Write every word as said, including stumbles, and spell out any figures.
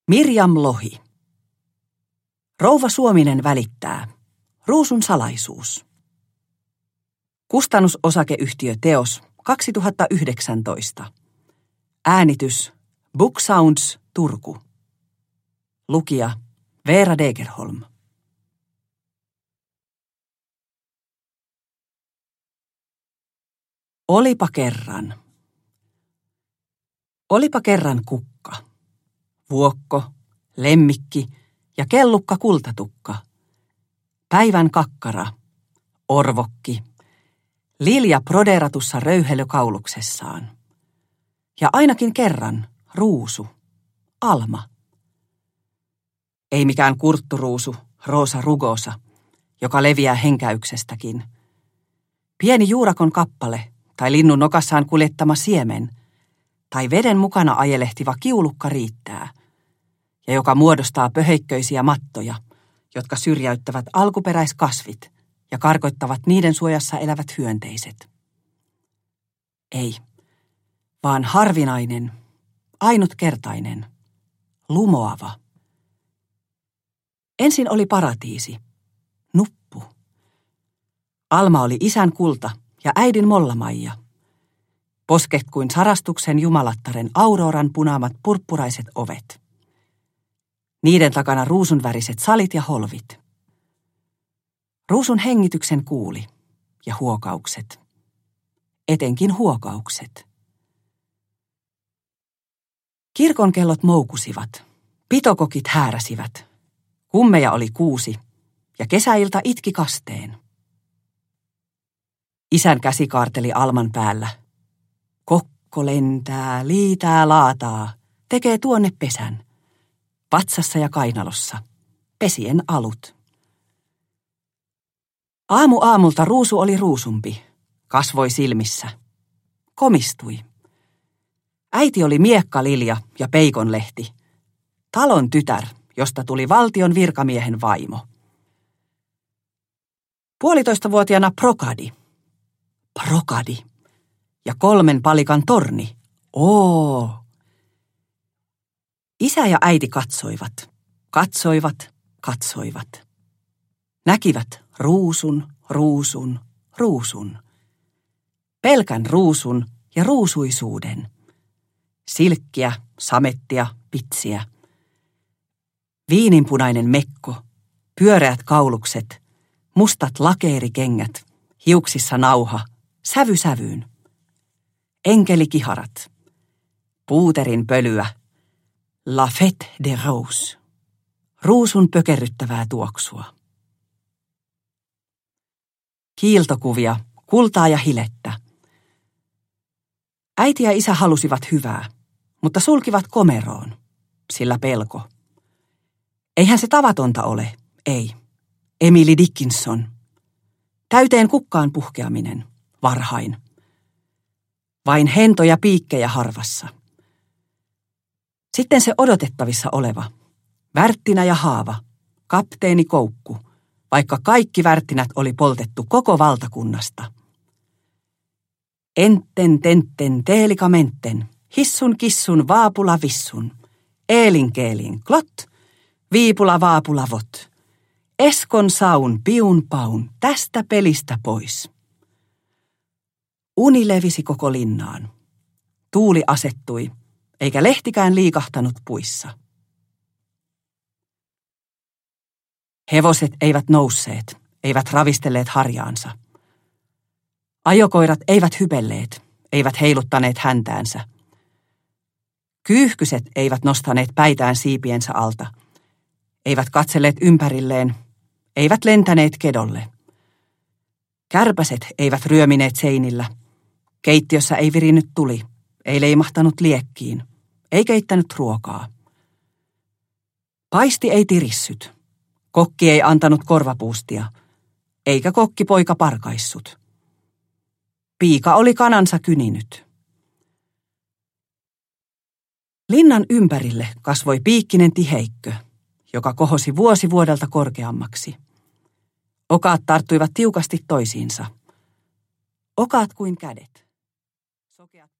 Mirjam Lohi. Rouva Suominen välittää. Ruusun salaisuus. Kustannusosakeyhtiö Teos kaksituhattayhdeksäntoista. Äänitys Book Sounds Turku. Lukija Veera Degerholm. Olipa kerran. Olipa kerran kukka. Vuokko, lemmikki ja kellukka kultatukka. Päivän kakkara, orvokki, Lilja proderatussa röyhelökauluksessaan. Ja ainakin kerran ruusu, Alma. Ei mikään kurtturuusu, Rosa rugosa, joka leviää henkäyksestäkin. Pieni juurakon kappale tai linnun nokassaan kuljettama siemen tai veden mukana ajelehtiva kiulukka riittää, ja joka muodostaa pöheikköisiä mattoja, jotka syrjäyttävät alkuperäiskasvit ja karkoittavat niiden suojassa elävät hyönteiset. Ei, vaan harvinainen, ainutkertainen, lumoava. Ensin oli paratiisi, nuppu. Alma oli isän kulta ja äidin mollamaija. Posket kuin sarastuksen jumalattaren auroran punaamat purppuraiset ovet. Niiden takana ruusunväriset salit ja holvit. Ruusun hengityksen kuuli ja huokaukset. Etenkin huokaukset. Kirkon kellot moukusivat, pitokokit hääräsivät, kummeja oli kuusi ja kesäilta itki kasteen. Isän käsi kaarteli Alman päällä. Kokko lentää, liitää laataa, tekee tuonne pesän. Vatsassa ja kainalossa, pesien alut. Aamu aamulta ruusu oli ruusumpi, kasvoi silmissä. Komistui. Äiti oli miekkalilja ja peikonlehti. Talon tytär, josta tuli valtion virkamiehen vaimo. Puolitoistavuotiaana prokadi. Prokadi. Ja kolmen palikan torni. Oo! Isä ja äiti katsoivat, katsoivat, katsoivat. Näkivät ruusun, ruusun, ruusun. Pelkän ruusun ja ruusuisuuden. Silkkiä, samettia, pitsiä. Viininpunainen mekko, pyöreät kaulukset, mustat lakeerikengät, hiuksissa nauha, sävy sävyyn. Enkelikiharat, puuterin pölyä, La fête de rose, ruusun pökerryttävää tuoksua. Kiiltokuvia, kultaa ja hilettä. Äiti ja isä halusivat hyvää, mutta sulkivat komeroon, sillä pelko. Eihän se tavatonta ole, ei. Emily Dickinson. Täyteen kukkaan puhkeaminen, varhain. Vain hentoja piikkejä harvassa. Sitten se odotettavissa oleva, värttinä ja haava, kapteeni Koukku, vaikka kaikki värttinät oli poltettu koko valtakunnasta. Enten tenten teelikamentten, hissun kissun vaapula vissun, eelinkeelin klot, viipula vaapula vot, eskon saun piun paun, tästä pelistä pois. Uni levisi koko linnaan. Tuuli asettui, eikä lehtikään liikahtanut puissa. Hevoset eivät nousseet, eivät ravistelleet harjaansa. Ajokoirat eivät hypelleet, eivät heiluttaneet häntäänsä. Kyyhkyset eivät nostaneet päitään siipiensä alta, eivät katselleet ympärilleen, eivät lentäneet kedolle. Kärpäset eivät ryömineet seinillä, keittiössä ei virinnyt tuli, ei leimahtanut liekkiin, ei keittänyt ruokaa. Paisti ei tirissyt, kokki ei antanut korvapuustia, eikä kokkipoika parkaissut. Piika oli kanansa kyninyt. Linnan ympärille kasvoi piikkinen tiheikkö, joka kohosi vuosi vuodelta korkeammaksi. Okaat tarttuivat tiukasti toisiinsa. Okaat kuin kädet. Sokeat